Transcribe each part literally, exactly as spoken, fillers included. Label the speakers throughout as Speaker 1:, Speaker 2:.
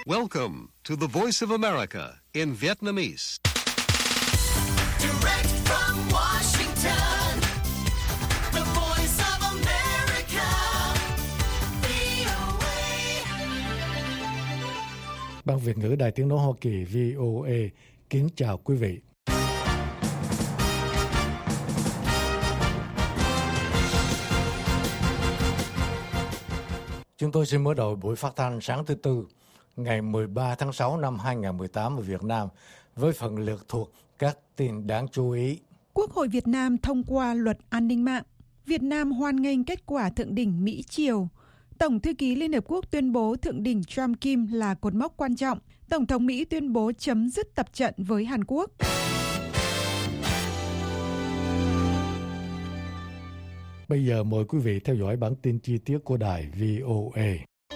Speaker 1: Welcome to the Voice of America in Vietnamese.
Speaker 2: Direct from Washington, the Voice of America, vê o a.
Speaker 3: Ban Việt ngữ Đài Tiếng nói Hoa Kỳ vê o a kính chào quý vị. Chúng tôi xin mở đầu buổi phát thanh sáng thứ Tư, ngày mười ba tháng sáu năm hai nghìn không trăm mười tám ở Việt Nam với phần lược thuộc các tin đáng chú ý.
Speaker 4: Quốc hội Việt Nam thông qua luật an ninh mạng. Việt Nam hoan nghênh kết quả thượng đỉnh Mỹ-Triều. Tổng thư ký Liên Hợp Quốc tuyên bố thượng đỉnh Trump-Kim là cột mốc quan trọng. Tổng thống Mỹ tuyên bố chấm dứt tập trận với Hàn Quốc.
Speaker 3: Bây giờ mời quý vị theo dõi bản tin chi tiết của đài vê o a.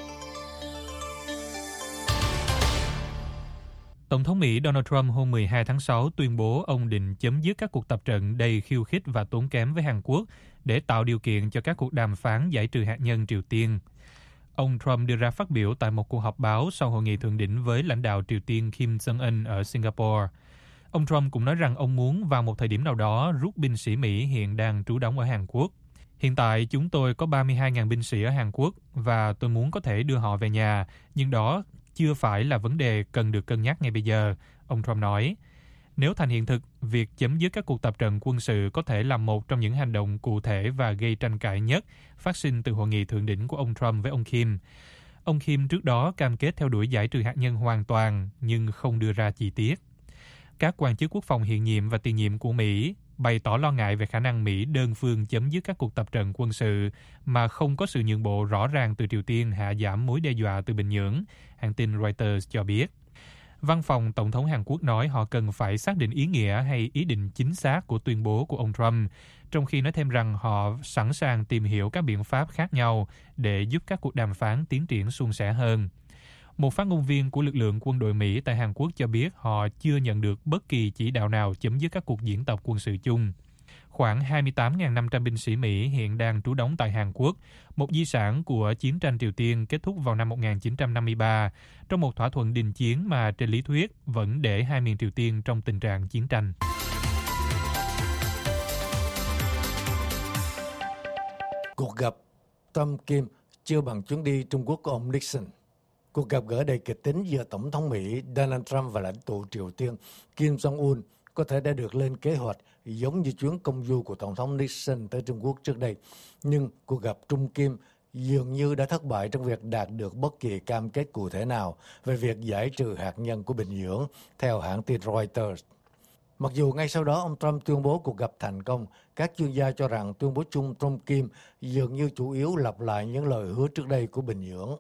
Speaker 5: Tổng thống Mỹ Donald Trump hôm mười hai tháng sáu tuyên bố ông định chấm dứt các cuộc tập trận đầy khiêu khích và tốn kém với Hàn Quốc để tạo điều kiện cho các cuộc đàm phán giải trừ hạt nhân Triều Tiên. Ông Trump đưa ra phát biểu tại một cuộc họp báo sau hội nghị thượng đỉnh với lãnh đạo Triều Tiên Kim Jong-un ở Singapore. Ông Trump cũng nói rằng ông muốn vào một thời điểm nào đó rút binh sĩ Mỹ hiện đang trú đóng ở Hàn Quốc. Hiện tại chúng tôi có ba mươi hai nghìn binh sĩ ở Hàn Quốc và tôi muốn có thể đưa họ về nhà, nhưng đó chưa phải là vấn đề cần được cân nhắc ngay bây giờ, ông Trump nói. Nếu thành hiện thực, việc chấm dứt các cuộc tập trận quân sự có thể là một trong những hành động cụ thể và gây tranh cãi nhất phát sinh từ hội nghị thượng đỉnh của ông Trump với ông Kim. Ông Kim trước đó cam kết theo đuổi giải trừ hạt nhân hoàn toàn, nhưng không đưa ra chi tiết. Các quan chức quốc phòng hiện nhiệm và tiền nhiệm của Mỹ bày tỏ lo ngại về khả năng Mỹ đơn phương chấm dứt các cuộc tập trận quân sự mà không có sự nhượng bộ rõ ràng từ Triều Tiên hạ giảm mối đe dọa từ Bình Nhưỡng, hãng tin Reuters cho biết. Văn phòng Tổng thống Hàn Quốc nói họ cần phải xác định ý nghĩa hay ý định chính xác của tuyên bố của ông Trump, trong khi nói thêm rằng họ sẵn sàng tìm hiểu các biện pháp khác nhau để giúp các cuộc đàm phán tiến triển suôn sẻ hơn. Một phát ngôn viên của lực lượng quân đội Mỹ tại Hàn Quốc cho biết họ chưa nhận được bất kỳ chỉ đạo nào chấm dứt các cuộc diễn tập quân sự chung. Khoảng hai mươi tám nghìn năm trăm binh sĩ Mỹ hiện đang trú đóng tại Hàn Quốc, một di sản của chiến tranh Triều Tiên kết thúc vào năm một nghìn chín trăm năm mươi ba, trong một thỏa thuận đình chiến mà trên lý thuyết vẫn để hai miền Triều Tiên trong tình trạng chiến tranh.
Speaker 3: Cuộc gặp Trump Kim chưa bằng chuyến đi Trung Quốc của ông Nixon. Cuộc gặp gỡ đầy kịch tính giữa Tổng thống Mỹ Donald Trump và lãnh tụ Triều Tiên Kim Jong-un có thể đã được lên kế hoạch giống như chuyến công du của Tổng thống Nixon tới Trung Quốc trước đây. Nhưng cuộc gặp Trung Kim dường như đã thất bại trong việc đạt được bất kỳ cam kết cụ thể nào về việc giải trừ hạt nhân của Bình Nhưỡng, theo hãng tin Reuters. Mặc dù ngay sau đó ông Trump tuyên bố cuộc gặp thành công, các chuyên gia cho rằng tuyên bố chung Trump-Kim dường như chủ yếu lặp lại những lời hứa trước đây của Bình Nhưỡng.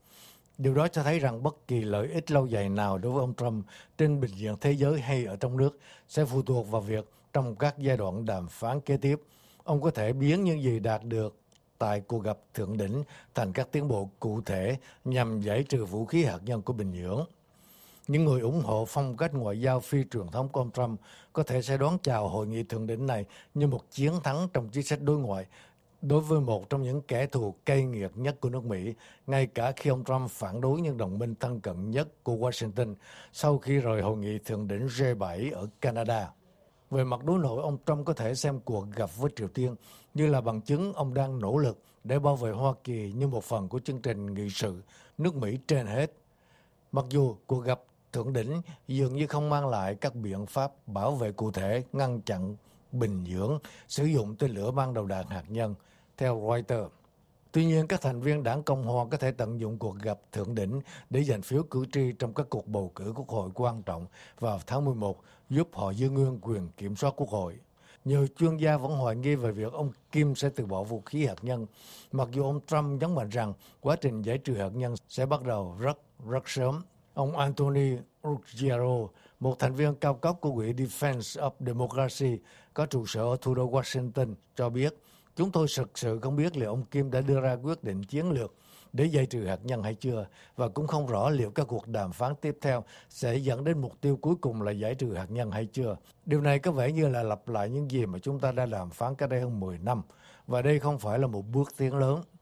Speaker 3: Điều đó cho thấy rằng bất kỳ lợi ích lâu dài nào đối với ông Trump trên bình diện thế giới hay ở trong nước sẽ phụ thuộc vào việc trong các giai đoạn đàm phán kế tiếp, ông có thể biến những gì đạt được tại cuộc gặp thượng đỉnh thành các tiến bộ cụ thể nhằm giải trừ vũ khí hạt nhân của Bình Nhưỡng. Những người ủng hộ phong cách ngoại giao phi truyền thống của ông Trump có thể sẽ đón chào hội nghị thượng đỉnh này như một chiến thắng trong chính sách đối ngoại đối với một trong những kẻ thù cay nghiệt nhất của nước Mỹ, ngay cả khi ông Trump phản đối những đồng minh thân cận nhất của Washington sau khi rời hội nghị thượng đỉnh G bảy ở Canada. Về mặt đối nội, ông Trump có thể xem cuộc gặp với Triều Tiên như là bằng chứng ông đang nỗ lực để bảo vệ Hoa Kỳ như một phần của chương trình nghị sự nước Mỹ trên hết. Mặc dù cuộc gặp thượng đỉnh dường như không mang lại các biện pháp bảo vệ cụ thể ngăn chặn Bình Nhưỡng sử dụng tên lửa mang đầu đạn hạt nhân, theo Reuters. Tuy nhiên, các thành viên đảng Cộng hòa có thể tận dụng cuộc gặp thượng đỉnh để giành phiếu cử tri trong các cuộc bầu cử quốc hội quan trọng vào tháng mười một, giúp họ giữ nguyên quyền kiểm soát quốc hội. Nhiều chuyên gia vẫn hoài nghi về việc ông Kim sẽ từ bỏ vũ khí hạt nhân, mặc dù ông Trump nhấn mạnh rằng quá trình giải trừ hạt nhân sẽ bắt đầu rất, rất sớm. Ông Anthony Ruggiero, một thành viên cao cấp của Quỹ Defense of Democracy có trụ sở ở thủ đô Washington, cho biết chúng tôi thực sự không biết liệu ông Kim đã đưa ra quyết định chiến lược để giải trừ hạt nhân hay chưa, và cũng không rõ liệu các cuộc đàm phán tiếp theo sẽ dẫn đến mục tiêu cuối cùng là giải trừ hạt nhân hay chưa. Điều này có vẻ như là lặp lại những gì mà chúng ta đã đàm phán cách đây hơn mười năm, và đây không phải là một bước tiến lớn.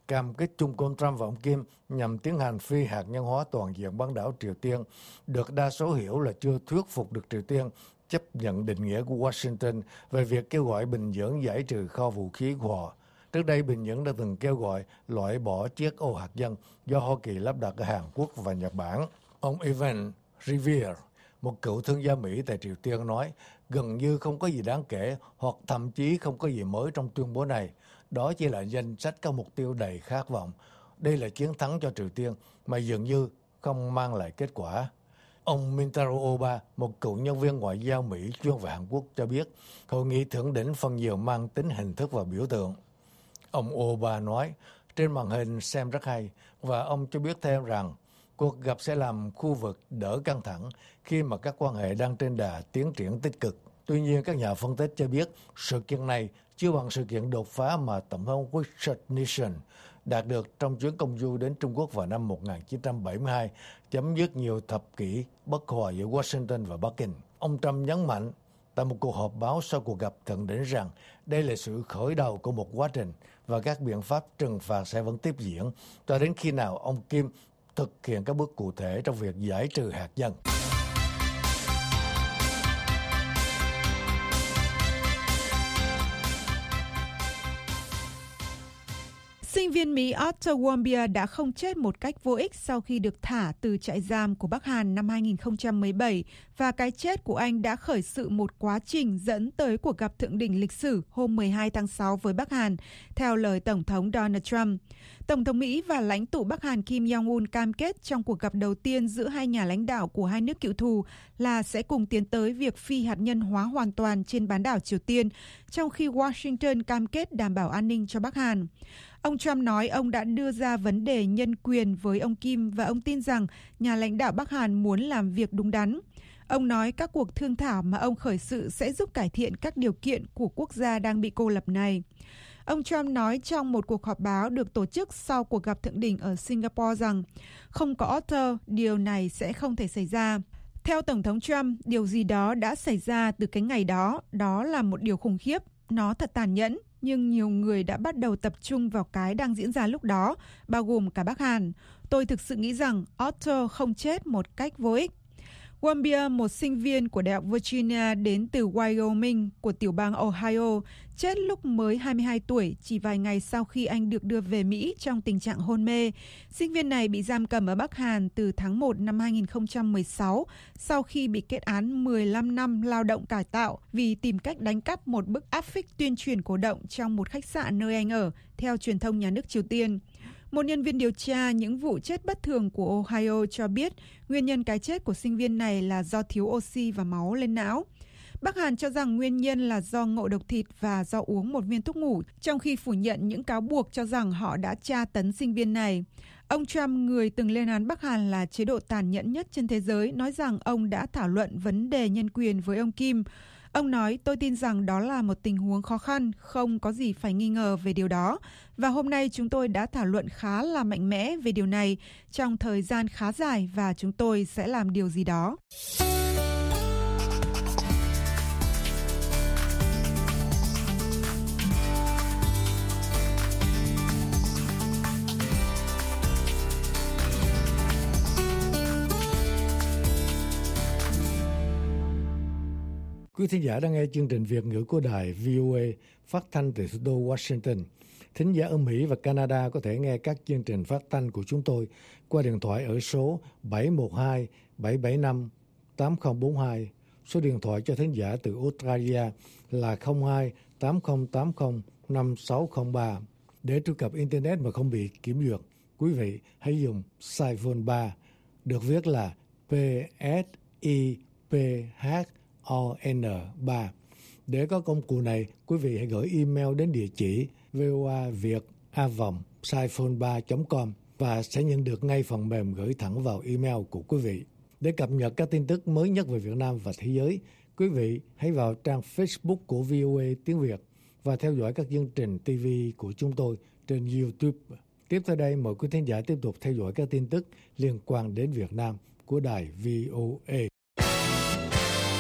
Speaker 3: Cam kết chung của ông Trump và ông Kim nhằm tiến hành phi hạt nhân hóa toàn diện bán đảo Triều Tiên được đa số hiểu là chưa thuyết phục được Triều Tiên chấp nhận định nghĩa của Washington về việc kêu gọi Bình Nhưỡng giải trừ kho vũ khí của họ. Trước đây, Bình Nhưỡng đã từng kêu gọi loại bỏ chiếc ô hạt nhân do Hoa Kỳ lắp đặt ở Hàn Quốc và Nhật Bản. Ông Evan Revere, một cựu thương gia Mỹ tại Triều Tiên, nói gần như không có gì đáng kể hoặc thậm chí không có gì mới trong tuyên bố này. Đó chỉ là danh sách các mục tiêu đầy khát vọng. Đây là chiến thắng cho Triều Tiên mà dường như không mang lại kết quả. Ông Mintaro Oba, một cựu nhân viên ngoại giao Mỹ chuyên về Hàn Quốc, cho biết hội nghị thượng đỉnh phần nhiều mang tính hình thức và biểu tượng. Ông Oba nói, trên màn hình xem rất hay, và ông cho biết thêm rằng cuộc gặp sẽ làm khu vực đỡ căng thẳng khi mà các quan hệ đang trên đà tiến triển tích cực. Tuy nhiên, các nhà phân tích cho biết sự kiện này chưa bằng sự kiện đột phá mà Tổng thống Richard Nixon đạt được trong chuyến công du đến Trung Quốc vào năm một nghìn chín trăm bảy mươi hai, chấm dứt nhiều thập kỷ bất hòa giữa Washington và Bắc Kinh. Ông Trump nhấn mạnh tại một cuộc họp báo sau cuộc gặp thượng đỉnh rằng đây là sự khởi đầu của một quá trình và các biện pháp trừng phạt sẽ vẫn tiếp diễn cho đến khi nào ông Kim thực hiện các bước cụ thể trong việc giải trừ hạt nhân.
Speaker 4: Sinh viên Mỹ Arthur Warmbier đã không chết một cách vô ích sau khi được thả từ trại giam của Bắc Hàn năm hai nghìn không trăm mười bảy, và cái chết của anh đã khởi sự một quá trình dẫn tới cuộc gặp thượng đỉnh lịch sử hôm mười hai tháng sáu với Bắc Hàn, theo lời Tổng thống Donald Trump. Tổng thống Mỹ và lãnh tụ Bắc Hàn Kim Jong-un cam kết trong cuộc gặp đầu tiên giữa hai nhà lãnh đạo của hai nước cựu thù là sẽ cùng tiến tới việc phi hạt nhân hóa hoàn toàn trên bán đảo Triều Tiên, trong khi Washington cam kết đảm bảo an ninh cho Bắc Hàn. Ông Trump nói ông đã đưa ra vấn đề nhân quyền với ông Kim và ông tin rằng nhà lãnh đạo Bắc Hàn muốn làm việc đúng đắn. Ông nói các cuộc thương thảo mà ông khởi sự sẽ giúp cải thiện các điều kiện của quốc gia đang bị cô lập này. Ông Trump nói trong một cuộc họp báo được tổ chức sau cuộc gặp thượng đỉnh ở Singapore rằng không có Arthur, điều này sẽ không thể xảy ra. Theo Tổng thống Trump, điều gì đó đã xảy ra từ cái ngày đó, đó là một điều khủng khiếp, nó thật tàn nhẫn. Nhưng nhiều người đã bắt đầu tập trung vào cái đang diễn ra lúc đó, bao gồm cả Bắc Hàn. Tôi thực sự nghĩ rằng Arthur không chết một cách vô ích. Warmbier, một sinh viên của Đại học Virginia đến từ Wyoming của tiểu bang Ohio, chết lúc mới hai mươi hai tuổi, chỉ vài ngày sau khi anh được đưa về Mỹ trong tình trạng hôn mê. Sinh viên này bị giam cầm ở Bắc Hàn từ tháng một năm hai nghìn không trăm mười sáu, sau khi bị kết án mười lăm năm lao động cải tạo vì tìm cách đánh cắp một bức áp phích tuyên truyền cổ động trong một khách sạn nơi anh ở, theo truyền thông nhà nước Triều Tiên. Một nhân viên điều tra những vụ chết bất thường của Ohio cho biết nguyên nhân cái chết của sinh viên này là do thiếu oxy và máu lên não. Bắc Hàn cho rằng nguyên nhân là do ngộ độc thịt và do uống một viên thuốc ngủ, trong khi phủ nhận những cáo buộc cho rằng họ đã tra tấn sinh viên này. Ông Trump, người từng lên án Bắc Hàn là chế độ tàn nhẫn nhất trên thế giới, nói rằng ông đã thảo luận vấn đề nhân quyền với ông Kim. Ông nói, tôi tin rằng đó là một tình huống khó khăn, không có gì phải nghi ngờ về điều đó. Và hôm nay chúng tôi đã thảo luận khá là mạnh mẽ về điều này trong thời gian khá dài và chúng tôi sẽ làm điều gì đó.
Speaker 3: Quý thính giả đang nghe chương trình Việt ngữ của đài vê o a phát thanh từ thủ đô Washington. Thính giả ở Mỹ và Canada có thể nghe các chương trình phát thanh của chúng tôi qua điện thoại ở số bảy một hai bảy bảy năm tám không bốn hai. Số điện thoại cho thính giả từ Australia là không hai tám không tám không năm sáu không ba. Để truy cập Internet mà không bị kiểm duyệt, quý vị hãy dùng Siphone ba, được viết là P S I P H O N ba. Để có công cụ này, quý vị hãy gửi email đến địa chỉ voaviet a vòng siphone ba chấm com và sẽ nhận được ngay phần mềm gửi thẳng vào email của quý vị. Để cập nhật các tin tức mới nhất về Việt Nam và thế giới, quý vị hãy vào trang Facebook của vê o a tiếng Việt và theo dõi các chương trình ti vi của chúng tôi trên YouTube. Tiếp theo đây, mời quý thính giả tiếp tục theo dõi các tin tức liên quan đến Việt Nam của đài vê o a.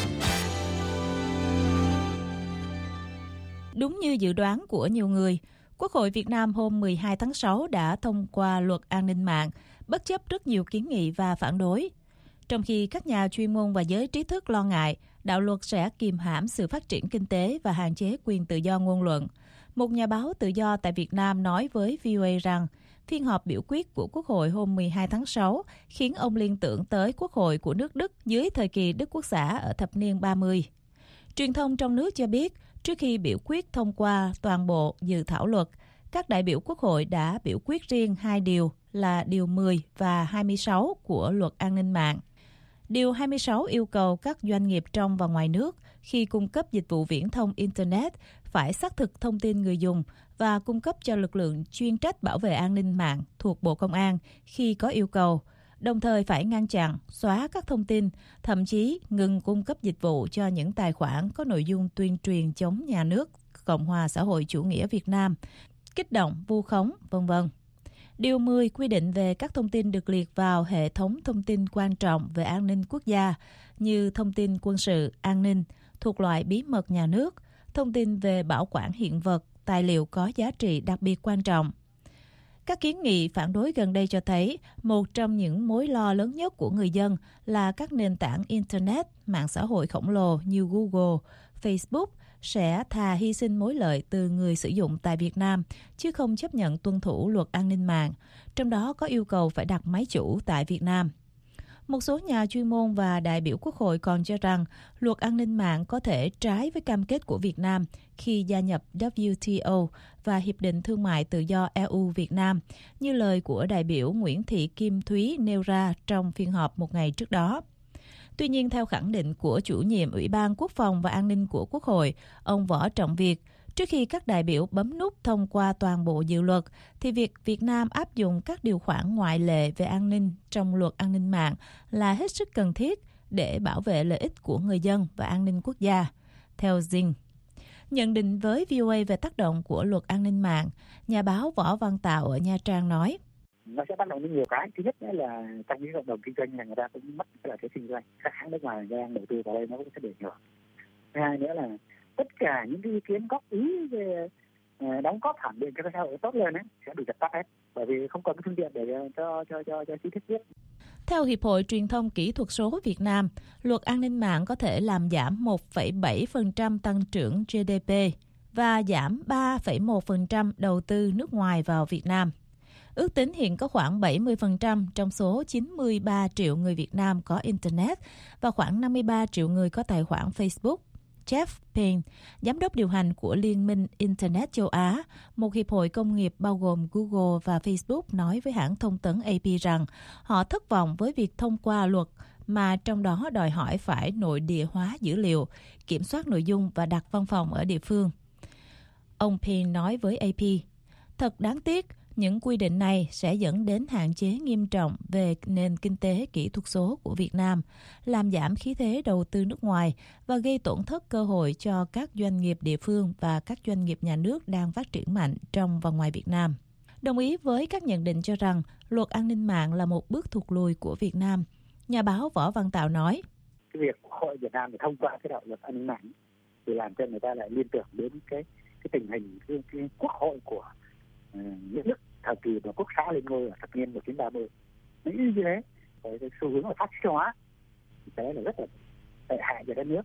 Speaker 6: Đúng như dự đoán của nhiều người, Quốc hội Việt Nam hôm mười hai tháng sáu đã thông qua luật an ninh mạng, bất chấp rất nhiều kiến nghị và phản đối. Trong khi các nhà chuyên môn và giới trí thức lo ngại đạo luật sẽ kiềm hãm sự phát triển kinh tế và hạn chế quyền tự do ngôn luận, một nhà báo tự do tại Việt Nam nói với vê o a rằng phiên họp biểu quyết của Quốc hội hôm mười hai tháng sáu khiến ông liên tưởng tới Quốc hội của nước Đức dưới thời kỳ Đức Quốc xã ở thập niên ba mươi. Truyền thông trong nước cho biết, trước khi biểu quyết thông qua toàn bộ dự thảo luật, các đại biểu Quốc hội đã biểu quyết riêng hai điều là Điều mười và hai mươi sáu của Luật An ninh mạng. Điều hai mươi sáu yêu cầu các doanh nghiệp trong và ngoài nước khi cung cấp dịch vụ viễn thông Internet phải xác thực thông tin người dùng và cung cấp cho lực lượng chuyên trách bảo vệ an ninh mạng thuộc Bộ Công an khi có yêu cầu, đồng thời phải ngăn chặn, xóa các thông tin, thậm chí ngừng cung cấp dịch vụ cho những tài khoản có nội dung tuyên truyền chống nhà nước Cộng hòa xã hội chủ nghĩa Việt Nam, kích động, vu khống, vân vân. Điều mười quy định về các thông tin được liệt vào hệ thống thông tin quan trọng về an ninh quốc gia như thông tin quân sự, an ninh, thuộc loại bí mật nhà nước, thông tin về bảo quản hiện vật, tài liệu có giá trị đặc biệt quan trọng. Các kiến nghị phản đối gần đây cho thấy một trong những mối lo lớn nhất của người dân là các nền tảng Internet, mạng xã hội khổng lồ như Google, Facebook sẽ thà hy sinh mối lợi từ người sử dụng tại Việt Nam, chứ không chấp nhận tuân thủ luật an ninh mạng, trong đó có yêu cầu phải đặt máy chủ tại Việt Nam. Một số nhà chuyên môn và đại biểu Quốc hội còn cho rằng luật an ninh mạng có thể trái với cam kết của Việt Nam khi gia nhập W T O và Hiệp định Thương mại Tự do E U-Việt Nam, như lời của đại biểu Nguyễn Thị Kim Thúy nêu ra trong phiên họp một ngày trước đó. Tuy nhiên, theo khẳng định của chủ nhiệm Ủy ban Quốc phòng và An ninh của Quốc hội, ông Võ Trọng Việt, trước khi các đại biểu bấm nút thông qua toàn bộ dự luật, thì việc Việt Nam áp dụng các điều khoản ngoại lệ về an ninh trong luật an ninh mạng là hết sức cần thiết để bảo vệ lợi ích của người dân và an ninh quốc gia. Theo Dinh, nhận định với vê o a về tác động của luật an ninh mạng, nhà báo Võ Văn Tạo ở Nha Trang nói,
Speaker 7: nó sẽ tác động đến nhiều cái. Thứ nhất là trong những cộng đồng kinh doanh là người ta cũng mất cái lợi thế kinh doanh, các hãng nước ngoài đang đầu tư vào đây nó cũng sẽ bị ảnh hưởng. Thứ hai nữa là tất cả những cái ý kiến góp ý về đóng góp phản biện cho cái xã hội tốt lên ấy sẽ bị dập tắt hết, bởi vì không còn cái phương tiện để cho cho cho cho trí thức viết.
Speaker 6: Theo Hiệp hội Truyền thông Kỹ thuật số Việt Nam, luật an ninh mạng có thể làm giảm một phẩy bảy phần trăm tăng trưởng G D P và giảm ba phẩy một phần trăm đầu tư nước ngoài vào Việt Nam. Ước tính hiện có khoảng bảy mươi phần trăm trong số chín mươi ba triệu người Việt Nam có Internet và khoảng năm mươi ba triệu người có tài khoản Facebook. Jeff Payne, giám đốc điều hành của Liên minh Internet châu Á, một hiệp hội công nghiệp bao gồm Google và Facebook, nói với hãng thông tấn A P rằng họ thất vọng với việc thông qua luật mà trong đó đòi hỏi phải nội địa hóa dữ liệu, kiểm soát nội dung và đặt văn phòng ở địa phương. Ông Payne nói với A P, thật đáng tiếc, những quy định này sẽ dẫn đến hạn chế nghiêm trọng về nền kinh tế kỹ thuật số của Việt Nam, làm giảm khí thế đầu tư nước ngoài và gây tổn thất cơ hội cho các doanh nghiệp địa phương và các doanh nghiệp nhà nước đang phát triển mạnh trong và ngoài Việt Nam. Đồng ý với các nhận định cho rằng luật an ninh mạng là một bước thụt lùi của Việt Nam, nhà báo Võ Văn Tạo nói,
Speaker 7: cái việc Quốc hội Việt Nam để thông qua cái đạo luật an ninh mạng thì làm cho người ta lại liên tưởng đến cái cái tình hình cái, cái quốc hội của uh, những nước thời kỳ mà quốc xã lên ngôi ở thập niên một nghìn chín trăm ba mươi. Nghĩ như thế, với cái xu hướng là phát xít hóa, thế là rất là tệ hại cho đất nước.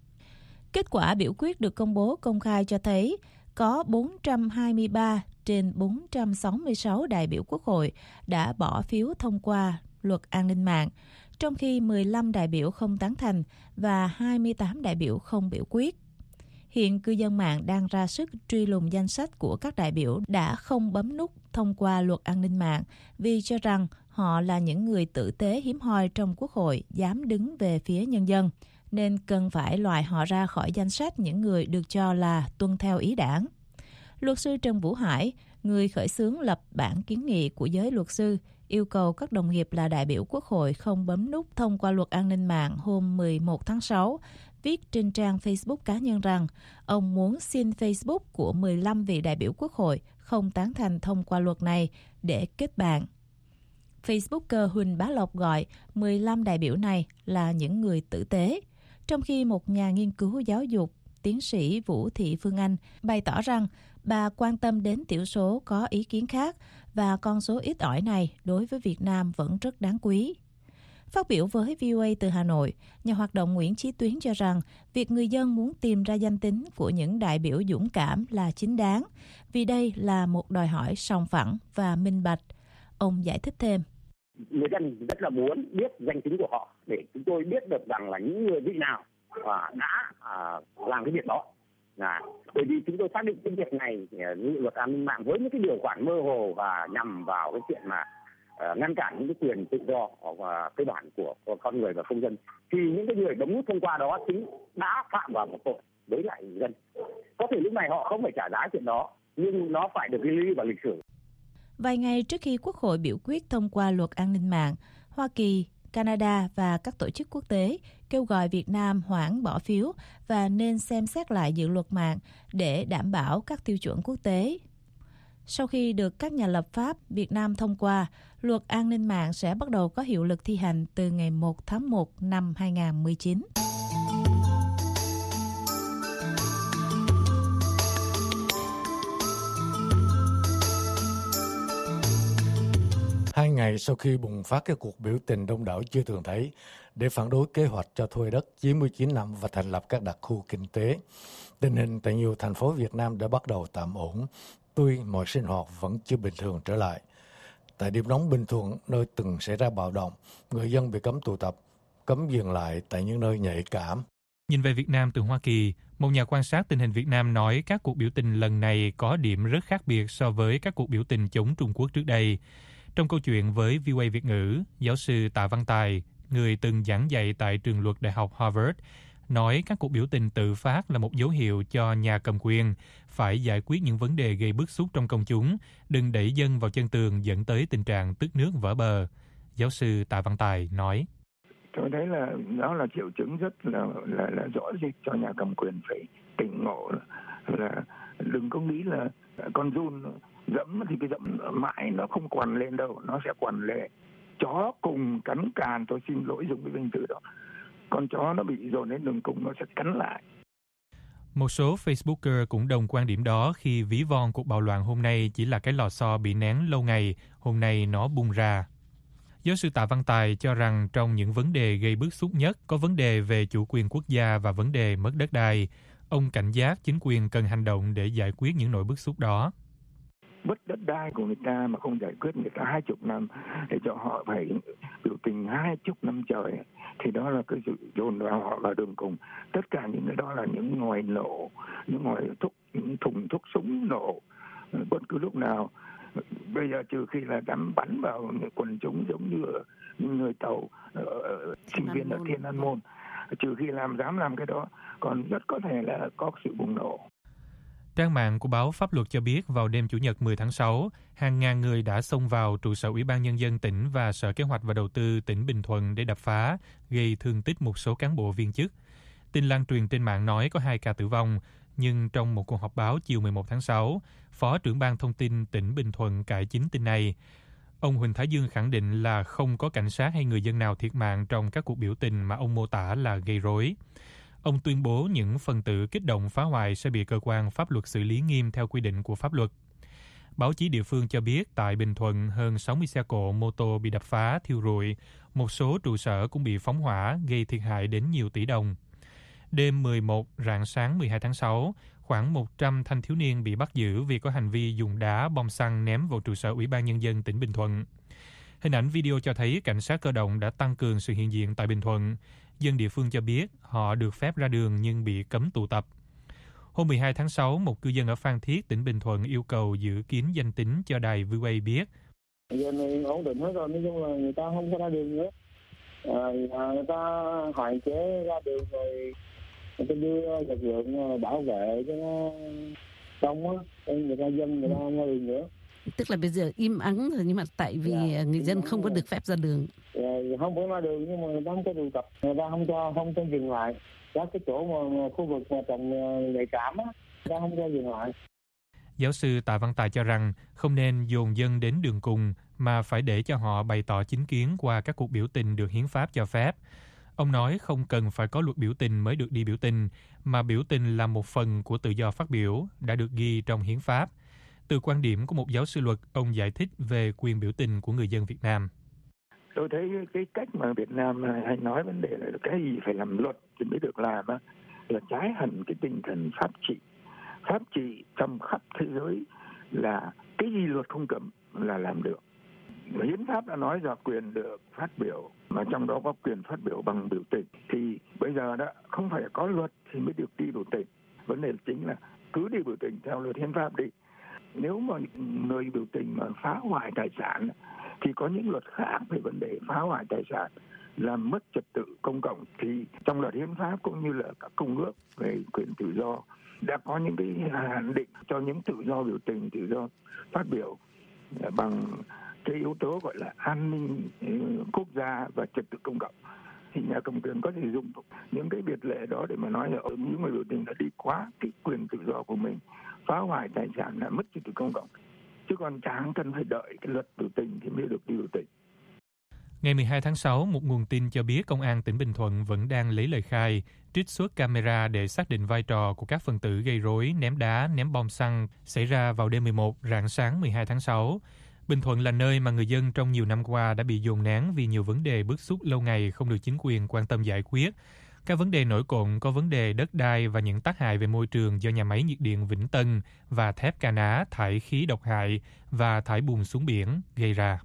Speaker 6: Kết quả biểu quyết được công bố công khai cho thấy có bốn trăm hai mươi ba trên bốn trăm sáu mươi sáu đại biểu Quốc hội đã bỏ phiếu thông qua luật an ninh mạng, trong khi mười lăm đại biểu không tán thành và hai mươi tám đại biểu không biểu quyết. Hiện cư dân mạng đang ra sức truy lùng danh sách của các đại biểu đã không bấm nút thông qua luật an ninh mạng vì cho rằng họ là những người tử tế hiếm hoi trong Quốc hội dám đứng về phía nhân dân, nên cần phải loại họ ra khỏi danh sách những người được cho là tuân theo ý đảng. Luật sư Trần Vũ Hải, người khởi xướng lập bản kiến nghị của giới luật sư, yêu cầu các đồng nghiệp là đại biểu Quốc hội không bấm nút thông qua luật an ninh mạng hôm mười một tháng sáu, viết trên trang Facebook cá nhân rằng ông muốn xin Facebook của mười lăm vị đại biểu Quốc hội không tán thành thông qua luật này để kết bạn. Facebooker Huỳnh Bá Lộc gọi mười lăm đại biểu này là những người tử tế, trong khi một nhà nghiên cứu giáo dục, tiến sĩ Vũ Thị Phương Anh, bày tỏ rằng Bà quan tâm đến thiểu số có ý kiến khác và con số ít ỏi này đối với Việt Nam vẫn rất đáng quý. Phát biểu với vê o a từ Hà Nội, nhà hoạt động Nguyễn Chí Tuyến cho rằng việc người dân muốn tìm ra danh tính của những đại biểu dũng cảm là chính đáng, vì đây là một đòi hỏi sòng phẳng và minh bạch. Ông giải thích thêm.
Speaker 8: Người dân rất là muốn biết danh tính của họ để chúng tôi biết được rằng là những người vị nào đã làm cái việc đó. À, bởi vì chúng tôi xác định cái việc này, như luật an ninh mạng với những cái điều khoản mơ hồ và nhằm vào cái chuyện mà uh, ngăn cản những cái quyền tự do và cơ bản của, của con người và công dân, thì những cái người bấm nút thông qua đó chính đã phạm vào một tội với lại người dân. Có thể lúc này họ không phải trả giá chuyện đó, nhưng nó phải được ghi lưu vào lịch sử.
Speaker 6: Vài ngày trước khi Quốc hội biểu quyết thông qua luật an ninh mạng, Hoa Kỳ, Canada và các tổ chức quốc tế kêu gọi Việt Nam hoãn bỏ phiếu và nên xem xét lại dự luật mạng để đảm bảo các tiêu chuẩn quốc tế. Sau khi được các nhà lập pháp Việt Nam thông qua, luật an ninh mạng sẽ bắt đầu có hiệu lực thi hành từ ngày một tháng một năm hai nghìn không trăm mười chín.
Speaker 3: Hai ngày sau khi bùng phát cái cuộc biểu tình đông đảo chưa từng thấy để phản đối kế hoạch cho thuê đất chín mươi chín năm và thành lập các đặc khu kinh tế, tình hình tại nhiều thành phố Việt Nam đã bắt đầu tạm ổn, tuy mọi sinh hoạt vẫn chưa bình thường trở lại. Tại điểm nóng Bình Thuận, nơi từng xảy ra bạo động, người dân bị cấm tụ tập, cấm dừng lại tại những nơi nhạy cảm.
Speaker 5: Nhìn về Việt Nam từ Hoa Kỳ, một nhà quan sát tình hình Việt Nam nói các cuộc biểu tình lần này có điểm rất khác biệt so với các cuộc biểu tình chống Trung Quốc trước đây. Trong câu chuyện với vê o a Việt ngữ, giáo sư Tạ Văn Tài, người từng giảng dạy tại trường luật Đại học Harvard, nói các cuộc biểu tình tự phát là một dấu hiệu cho nhà cầm quyền phải giải quyết những vấn đề gây bức xúc trong công chúng, đừng đẩy dân vào chân tường dẫn tới tình trạng tức nước vỡ bờ. Giáo sư Tạ Văn Tài nói.
Speaker 9: Tôi thấy là đó là triệu chứng rất là là, là rõ rệt cho nhà cầm quyền phải tỉnh ngộ là, là đừng có nghĩ là con giun dẫm thì cái dẫm mãi nó không quằn lên đâu, nó sẽ quằn lên. Chó cùng cắn càn, tôi xin lỗi dùng cái danh từ đó. Con chó nó bị dồn đến đường cùng nó sẽ cắn lại.
Speaker 5: Một số Facebooker cũng đồng quan điểm đó khi ví von cuộc bạo loạn hôm nay chỉ là cái lò xo bị nén lâu ngày, hôm nay nó bung ra. Giáo sư Tạ Văn Tài cho rằng trong những vấn đề gây bức xúc nhất có vấn đề về chủ quyền quốc gia và vấn đề mất đất đai. Ông cảnh giác chính quyền cần hành động để giải quyết những nỗi bức xúc đó.
Speaker 9: Mất đất đai của người ta mà không giải quyết người ta hai chục năm để cho họ phải biểu tình hai chục năm trời thì đó là cái sự dồn vào họ vào đường cùng. Tất cả những cái đó là những ngòi nổ, những ngòi thuốc, những thùng thuốc súng nổ bất cứ lúc nào. Bây giờ trừ khi là dám bắn vào quần chúng giống như những người tàu ở sinh viên ở Thiên An Môn, trừ khi làm dám làm cái đó, còn rất có thể là có sự bùng nổ.
Speaker 5: Trang mạng của báo Pháp Luật cho biết vào đêm Chủ nhật mười tháng sáu, hàng ngàn người đã xông vào trụ sở Ủy ban Nhân dân tỉnh và Sở Kế hoạch và Đầu tư tỉnh Bình Thuận để đập phá, gây thương tích một số cán bộ viên chức. Tin lan truyền trên mạng nói có hai ca tử vong, nhưng trong một cuộc họp báo chiều mười một tháng sáu, Phó trưởng ban thông tin tỉnh Bình Thuận cải chính tin này. Ông Huỳnh Thái Dương khẳng định là không có cảnh sát hay người dân nào thiệt mạng trong các cuộc biểu tình mà ông mô tả là gây rối. Ông tuyên bố những phần tử kích động phá hoại sẽ bị cơ quan pháp luật xử lý nghiêm theo quy định của pháp luật. Báo chí địa phương cho biết tại Bình Thuận hơn sáu mươi xe cộ mô tô bị đập phá, thiêu rụi, một số trụ sở cũng bị phóng hỏa gây thiệt hại đến nhiều tỷ đồng. Đêm mười một rạng sáng mười hai tháng sáu, khoảng một trăm thanh thiếu niên bị bắt giữ vì có hành vi dùng đá, bom xăng ném vào trụ sở Ủy ban Nhân dân tỉnh Bình Thuận. Hình ảnh video cho thấy cảnh sát cơ động đã tăng cường sự hiện diện tại Bình Thuận. Dân địa phương cho biết họ được phép ra đường nhưng bị cấm tụ tập. Hôm mười hai tháng sáu, một cư dân ở Phan Thiết, tỉnh Bình Thuận yêu cầu giữ kín danh tính cho đài vê o a biết.
Speaker 7: Giờ này ổn định hết rồi, nói chung là người ta không có ra đường nữa. À, người ta hạn chế ra đường rồi người ta đưa lực lượng bảo vệ cho nó đông á, người ta dân người ta không ra đường nữa.
Speaker 10: Tức là bây giờ im ắng rồi, nhưng mà tại vì dạ, người dân không có được phép ra đường.
Speaker 7: Dạ, không phải ra đường nhưng mà người ta không có tụ tập, người ta không cho không cho dừng lại. Các cái chỗ mà khu vực mà trồng nhạy cảm á, người ta không cho dừng lại.
Speaker 5: Giáo sư Tạ Văn Tài cho rằng không nên dồn dân đến đường cùng mà phải để cho họ bày tỏ chính kiến qua các cuộc biểu tình được hiến pháp cho phép. Ông nói không cần phải có luật biểu tình mới được đi biểu tình, mà biểu tình là một phần của tự do phát biểu đã được ghi trong hiến pháp. Từ quan điểm của một giáo sư luật, ông giải thích về quyền biểu tình của người dân Việt Nam.
Speaker 9: Tôi thấy cái cách mà Việt Nam hay nói vấn đề là cái gì phải làm luật thì mới được làm á, là trái hẳn cái tinh thần pháp trị. Pháp trị trong khắp thế giới là cái gì luật không cấm là làm được. Hiến pháp đã nói ra quyền được phát biểu, mà trong đó có quyền phát biểu bằng biểu tình. Thì bây giờ đó không phải có luật thì mới được đi biểu tình. Vấn đề chính là cứ đi biểu tình theo luật hiến pháp đi. Nếu mà người biểu tình mà phá hoại tài sản thì có những luật khác về vấn đề phá hoại tài sản, làm mất trật tự công cộng. Thì trong luật hiến pháp cũng như là các công ước về quyền tự do đã có những cái hạn định cho những tự do biểu tình, tự do phát biểu bằng cái yếu tố gọi là an ninh quốc gia và trật tự công cộng. Thì nhà cầm quyền có thể dùng những cái biệt lệ đó để mà nói là những người biểu tình đã đi quá cái quyền tự do của mình, phá hoại tài sản, là mất trật tự công cộng. Chứ còn chẳng cần phải đợi cái luật biểu tình thì mới được đi biểu tình.
Speaker 5: Ngày mười hai tháng sáu, một nguồn tin cho biết Công an tỉnh Bình Thuận vẫn đang lấy lời khai, trích xuất camera để xác định vai trò của các phần tử gây rối, ném đá, ném bom xăng xảy ra vào đêm mười một rạng sáng mười hai tháng sáu. Bình Thuận là nơi mà người dân trong nhiều năm qua đã bị dồn nén vì nhiều vấn đề bức xúc lâu ngày không được chính quyền quan tâm giải quyết. Các vấn đề nổi cộm có vấn đề đất đai và những tác hại về môi trường do nhà máy nhiệt điện Vĩnh Tân và thép Ca Ná thải khí độc hại và thải bùn xuống biển gây ra.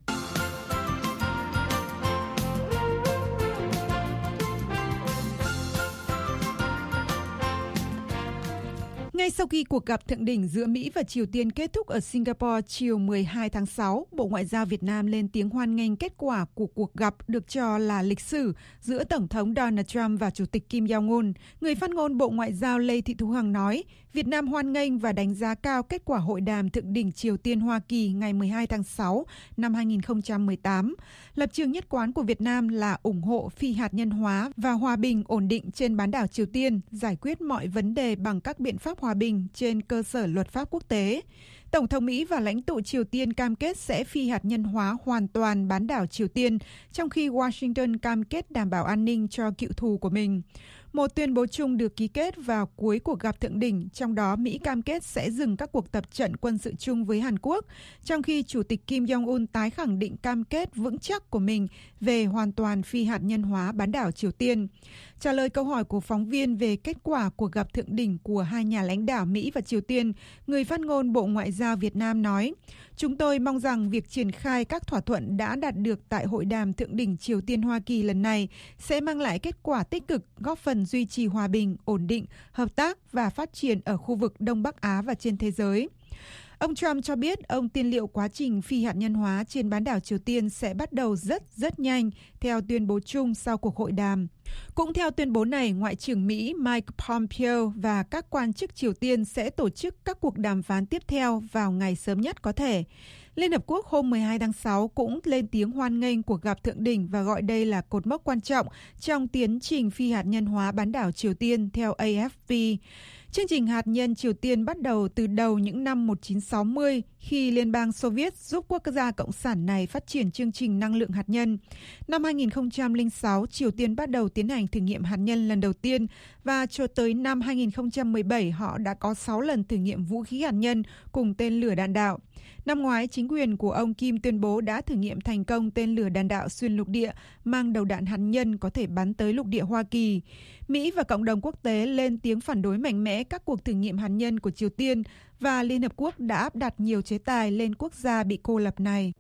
Speaker 4: Ngay sau khi cuộc gặp thượng đỉnh giữa Mỹ và Triều Tiên kết thúc ở Singapore chiều mười hai tháng sáu, Bộ Ngoại giao Việt Nam lên tiếng hoan nghênh kết quả của cuộc gặp được cho là lịch sử giữa Tổng thống Donald Trump và Chủ tịch Kim Jong-un. Người phát ngôn Bộ Ngoại giao Lê Thị Thu Hằng nói, Việt Nam hoan nghênh và đánh giá cao kết quả hội đàm thượng đỉnh Triều Tiên Hoa Kỳ ngày mười hai tháng sáu năm hai nghìn không trăm mười tám. Lập trường nhất quán của Việt Nam là ủng hộ phi hạt nhân hóa và hòa bình ổn định trên bán đảo Triều Tiên, giải quyết mọi vấn đề bằng các biện pháp hòa bình trên cơ sở luật pháp quốc tế. Tổng thống Mỹ và lãnh tụ Triều Tiên cam kết sẽ phi hạt nhân hóa hoàn toàn bán đảo Triều Tiên, trong khi Washington cam kết đảm bảo an ninh cho cựu thù của mình. Một tuyên bố chung được ký kết vào cuối cuộc gặp thượng đỉnh, trong đó Mỹ cam kết sẽ dừng các cuộc tập trận quân sự chung với Hàn Quốc, trong khi Chủ tịch Kim Jong-un tái khẳng định cam kết vững chắc của mình về hoàn toàn phi hạt nhân hóa bán đảo Triều Tiên. Trả lời câu hỏi của phóng viên về kết quả cuộc gặp thượng đỉnh của hai nhà lãnh đạo Mỹ và Triều Tiên, người phát ngôn Bộ Ngoại giao Việt Nam nói, chúng tôi mong rằng việc triển khai các thỏa thuận đã đạt được tại hội đàm thượng đỉnh Triều Tiên Hoa Kỳ lần này sẽ mang lại kết quả tích cực, góp phần duy trì hòa bình, ổn định, hợp tác và phát triển ở khu vực Đông Bắc Á và trên thế giới. Ông Trump cho biết ông tiên liệu quá trình phi hạt nhân hóa trên bán đảo Triều Tiên sẽ bắt đầu rất rất nhanh, theo tuyên bố chung sau cuộc hội đàm. Cũng theo tuyên bố này, Ngoại trưởng Mỹ Mike Pompeo và các quan chức Triều Tiên sẽ tổ chức các cuộc đàm phán tiếp theo vào ngày sớm nhất có thể. Liên Hợp Quốc hôm mười hai tháng sáu cũng lên tiếng hoan nghênh cuộc gặp thượng đỉnh và gọi đây là cột mốc quan trọng trong tiến trình phi hạt nhân hóa bán đảo Triều Tiên, theo A F P. Chương trình hạt nhân Triều Tiên bắt đầu từ đầu những năm một nghìn chín trăm sáu mươi khi Liên bang Xô Viết giúp quốc gia cộng sản này phát triển chương trình năng lượng hạt nhân. Năm hai nghìn không trăm lẻ sáu, Triều Tiên bắt đầu tiến hành thử nghiệm hạt nhân lần đầu tiên và cho tới năm hai nghìn không trăm mười bảy họ đã có sáu lần thử nghiệm vũ khí hạt nhân cùng tên lửa đạn đạo. Năm ngoái, chính quyền của ông Kim tuyên bố đã thử nghiệm thành công tên lửa đạn đạo xuyên lục địa mang đầu đạn hạt nhân có thể bắn tới lục địa Hoa Kỳ. Mỹ và cộng đồng quốc tế lên tiếng phản đối mạnh mẽ các cuộc thử nghiệm hạt nhân của Triều Tiên và Liên Hợp Quốc đã áp đặt nhiều chế tài lên quốc gia bị cô lập này.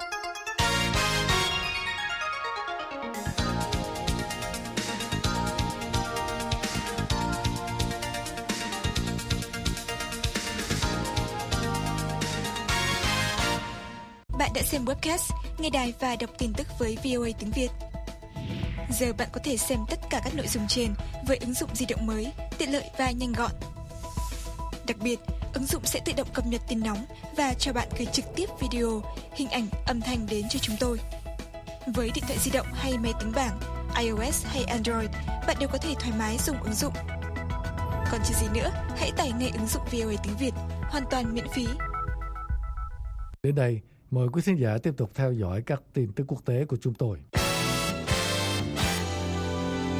Speaker 11: Bạn đã xem webcast, nghe đài và đọc tin tức với vê o a tiếng Việt. Giờ bạn có thể xem tất cả các nội dung trên với ứng dụng di động mới, tiện lợi và nhanh gọn. Đặc biệt, ứng dụng sẽ tự động cập nhật tin nóng và cho bạn gửi trực tiếp video, hình ảnh, âm thanh đến cho chúng tôi. Với điện thoại di động hay máy tính bảng, iOS hay Android, bạn đều có thể thoải mái dùng ứng dụng. Còn chờ gì nữa, hãy tải ngay ứng dụng vê o a tiếng Việt, hoàn toàn miễn phí.
Speaker 3: Đến đây, mời quý khán giả tiếp tục theo dõi các tin tức quốc tế của chúng tôi.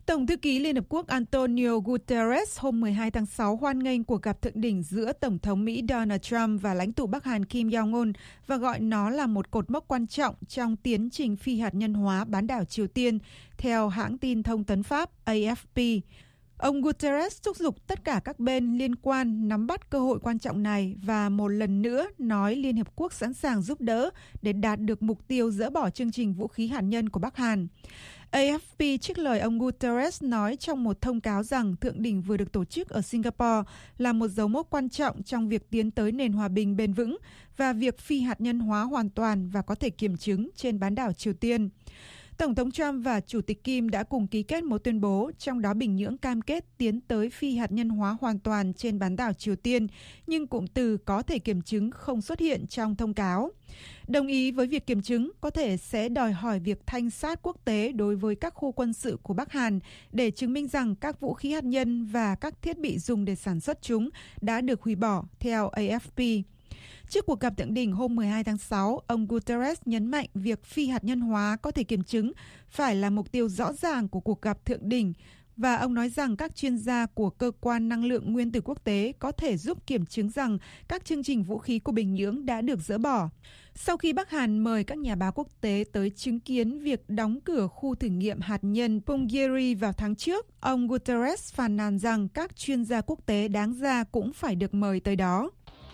Speaker 4: Tổng thư ký Liên Hợp Quốc Antonio Guterres hôm mười hai tháng sáu hoan nghênh cuộc gặp thượng đỉnh giữa Tổng thống Mỹ Donald Trump và lãnh tụ Bắc Hàn Kim Jong-un và gọi nó là một cột mốc quan trọng trong tiến trình phi hạt nhân hóa bán đảo Triều Tiên, theo hãng tin thông tấn Pháp A F P. Ông Guterres thúc giục tất cả các bên liên quan nắm bắt cơ hội quan trọng này và một lần nữa nói Liên Hợp Quốc sẵn sàng giúp đỡ để đạt được mục tiêu dỡ bỏ chương trình vũ khí hạt nhân của Bắc Hàn. A F P trích lời ông Guterres nói trong một thông cáo rằng thượng đỉnh vừa được tổ chức ở Singapore là một dấu mốc quan trọng trong việc tiến tới nền hòa bình bền vững và việc phi hạt nhân hóa hoàn toàn và có thể kiểm chứng trên bán đảo Triều Tiên. Tổng thống Trump và Chủ tịch Kim đã cùng ký kết một tuyên bố, trong đó Bình Nhưỡng cam kết tiến tới phi hạt nhân hóa hoàn toàn trên bán đảo Triều Tiên, nhưng cụm từ có thể kiểm chứng không xuất hiện trong thông cáo. Đồng ý với việc kiểm chứng có thể sẽ đòi hỏi việc thanh sát quốc tế đối với các khu quân sự của Bắc Hàn để chứng minh rằng các vũ khí hạt nhân và các thiết bị dùng để sản xuất chúng đã được hủy bỏ, theo A F P. Trước cuộc gặp thượng đỉnh hôm mười hai tháng sáu, ông Guterres nhấn mạnh việc phi hạt nhân hóa có thể kiểm chứng phải là mục tiêu rõ ràng của cuộc gặp thượng đỉnh, và ông nói rằng các chuyên gia của Cơ quan Năng lượng Nguyên tử Quốc tế có thể giúp kiểm chứng rằng các chương trình vũ khí của Bình Nhưỡng đã được dỡ bỏ. Sau khi Bắc Hàn mời các nhà báo quốc tế tới chứng kiến việc đóng cửa khu thử nghiệm hạt nhân Punggye-ri vào tháng trước, ông Guterres phàn nàn rằng các chuyên gia quốc tế đáng ra cũng phải được mời tới đó.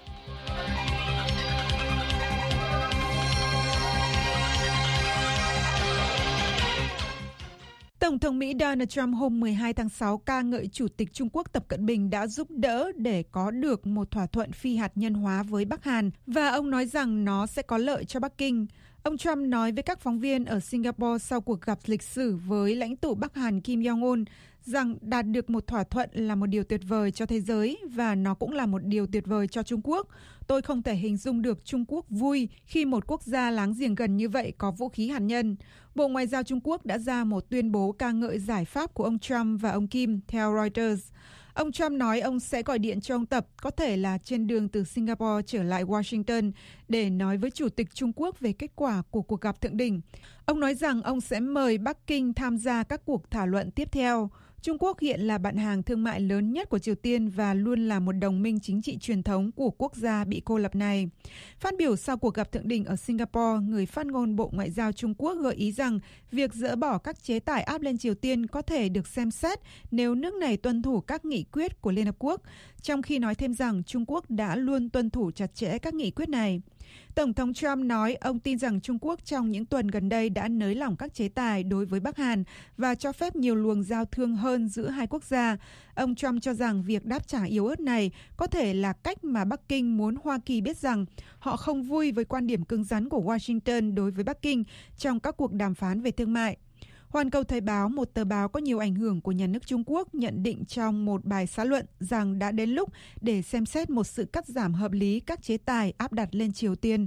Speaker 4: Tổng thống Mỹ Donald Trump hôm mười hai tháng sáu ca ngợi Chủ tịch Trung Quốc Tập Cận Bình đã giúp đỡ để có được một thỏa thuận phi hạt nhân hóa với Bắc Hàn, và ông nói rằng nó sẽ có lợi cho Bắc Kinh. Ông Trump nói với các phóng viên ở Singapore sau cuộc gặp lịch sử với lãnh tụ Bắc Hàn Kim Jong-un rằng đạt được một thỏa thuận là một điều tuyệt vời cho thế giới và nó cũng là một điều tuyệt vời cho Trung Quốc. Tôi không thể hình dung được Trung Quốc vui khi một quốc gia láng giềng gần như vậy có vũ khí hạt nhân. Bộ Ngoại giao Trung Quốc đã ra một tuyên bố ca ngợi giải pháp của ông Trump và ông Kim, theo Reuters. Ông Trump nói ông sẽ gọi điện cho ông Tập, có thể là trên đường từ Singapore trở lại Washington, để nói với Chủ tịch Trung Quốc về kết quả của cuộc gặp thượng đỉnh. Ông nói rằng ông sẽ mời Bắc Kinh tham gia các cuộc thảo luận tiếp theo. Trung Quốc hiện là bạn hàng thương mại lớn nhất của Triều Tiên và luôn là một đồng minh chính trị truyền thống của quốc gia bị cô lập này. Phát biểu sau cuộc gặp thượng đỉnh ở Singapore, người phát ngôn Bộ Ngoại giao Trung Quốc gợi ý rằng việc dỡ bỏ các chế tài áp lên Triều Tiên có thể được xem xét nếu nước này tuân thủ các nghị quyết của Liên Hợp Quốc, trong khi nói thêm rằng Trung Quốc đã luôn tuân thủ chặt chẽ các nghị quyết này. Tổng thống Trump nói ông tin rằng Trung Quốc trong những tuần gần đây đã nới lỏng các chế tài đối với Bắc Hàn và cho phép nhiều luồng giao thương hơn giữa hai quốc gia. Ông Trump cho rằng việc đáp trả yếu ớt này có thể là cách mà Bắc Kinh muốn Hoa Kỳ biết rằng họ không vui với quan điểm cứng rắn của Washington đối với Bắc Kinh trong các cuộc đàm phán về thương mại. Hoàn Cầu Thời báo, một tờ báo có nhiều ảnh hưởng của nhà nước Trung Quốc, nhận định trong một bài xã luận rằng đã đến lúc để xem xét một sự cắt giảm hợp lý các chế tài áp đặt lên Triều Tiên.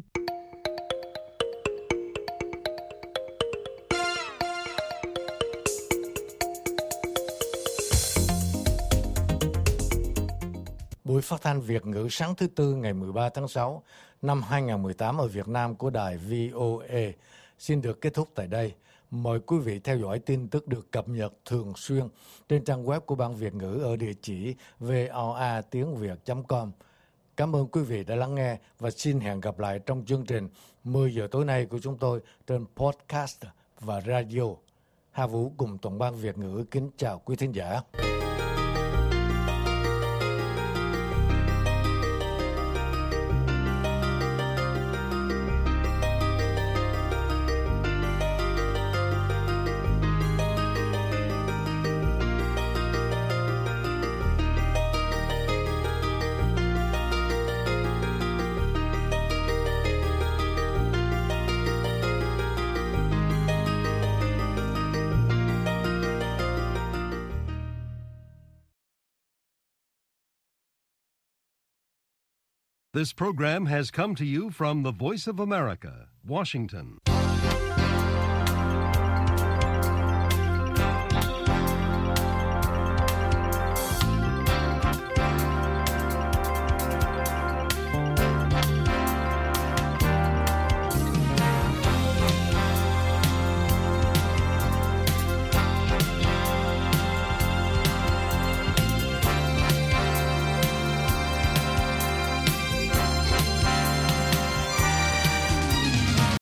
Speaker 3: Buổi phát thanh Việt ngữ sáng thứ Tư ngày mười ba tháng sáu năm hai nghìn không trăm mười tám ở Việt Nam của đài V O A xin được kết thúc tại đây. Mời quý vị theo dõi tin tức được cập nhật thường xuyên trên trang web của Ban Việt ngữ ở địa chỉ voa tiếng việt chấm com. Cảm ơn quý vị đã lắng nghe và xin hẹn gặp lại trong chương trình mười giờ tối nay của chúng tôi trên podcast và radio. Hà Vũ cùng toàn ban Việt ngữ kính chào quý thính giả.
Speaker 1: This program has come to you from the Voice of America, Washington.